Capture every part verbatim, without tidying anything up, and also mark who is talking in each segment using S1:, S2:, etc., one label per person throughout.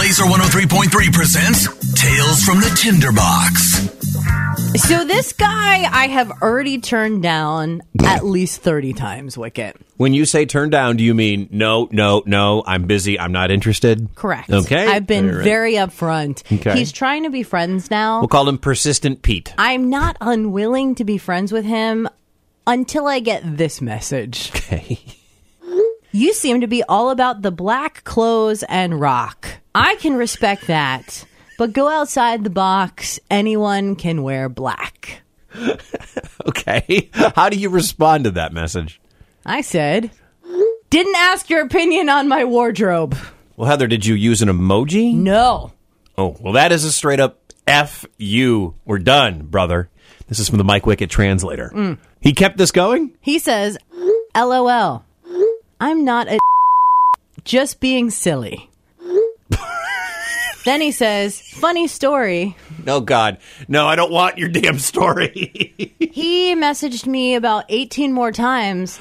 S1: Laser one oh three point three presents Tales from the Tinderbox.
S2: So this guy I have already turned down at least thirty times, Wicket.
S3: When you say turn down, do you mean no, no, no, I'm busy, I'm not interested?
S2: Correct.
S3: Okay.
S2: I've been
S3: All right.
S2: very upfront.
S3: Okay.
S2: He's trying to be friends now.
S3: We'll call him Persistent Pete.
S2: I'm not unwilling to be friends with him until I get this message.
S3: Okay.
S2: You seem to be all about the black clothes and rock. I can respect that, but go outside the box. Anyone can wear black.
S3: Okay. How do you respond to that message?
S2: I said, didn't ask your opinion on my wardrobe.
S3: Well, Heather, did you use an emoji?
S2: No.
S3: Oh, well, that is a straight up F you. We're done, brother. This is from the Mike Wicket translator. Mm. He kept this going?
S2: He says, LOL. I'm not a just being silly. Then he says, funny story.
S3: No, God. No, I don't want your damn story.
S2: He messaged me about eighteen more times.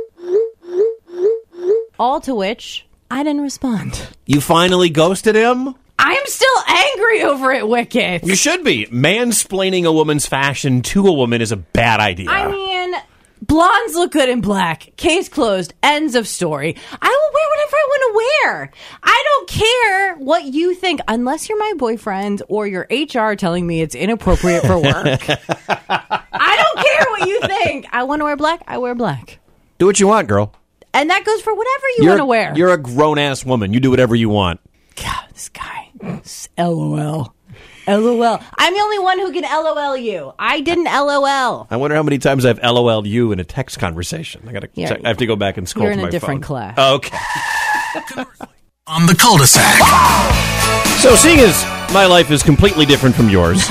S2: All to which I didn't respond.
S3: You finally ghosted him?
S2: I'm still angry over it, Wicket.
S3: You should be. Mansplaining a woman's fashion to a woman is a bad idea.
S2: I mean, blondes look good in black. Case closed. Ends of story. I will wear whatever I want to wear. I don't care what you think, unless you're my boyfriend or your H R telling me it's inappropriate for work. I don't care what you think. I want to wear black. I wear black.
S3: Do what you want, girl.
S2: And that goes for whatever you
S3: You're-
S2: want to wear.
S3: You're a grown-ass woman. You do whatever you want.
S2: God, this guy. LOL. LOL. I'm the only one who can LOL you. I didn't LOL.
S3: I wonder how many times I've LOL'd you in a text conversation. I gotta
S2: Yeah,
S3: check. I have to go back and scroll
S2: you're in
S3: through
S2: a
S3: my
S2: different
S3: phone.
S2: class.
S3: Okay.
S1: On the cul-de-sac.
S3: So, seeing as my life is completely different from yours,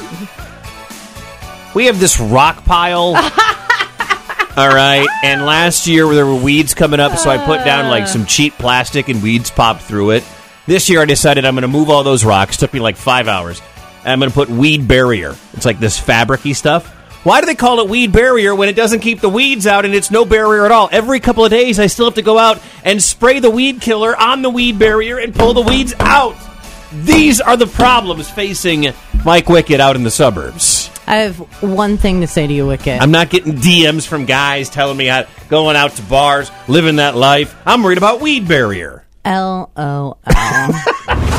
S3: we have this rock pile. All right. And last year there were weeds coming up, so I put down like some cheap plastic and weeds popped through it. This year I decided I'm going to move all those rocks. Took me like five hours. And I'm going to put weed barrier. It's like this fabric-y stuff. Why do they call it weed barrier when it doesn't keep the weeds out and it's no barrier at all? Every couple of days I still have to go out and spray the weed killer on the weed barrier and pull the weeds out. These are the problems facing Mike Wicket out in the suburbs.
S2: I have one thing to say to you, Wicket.
S3: I'm not getting D Ms from guys telling me how going out to bars, living that life. I'm worried about weed barrier.
S2: L O L.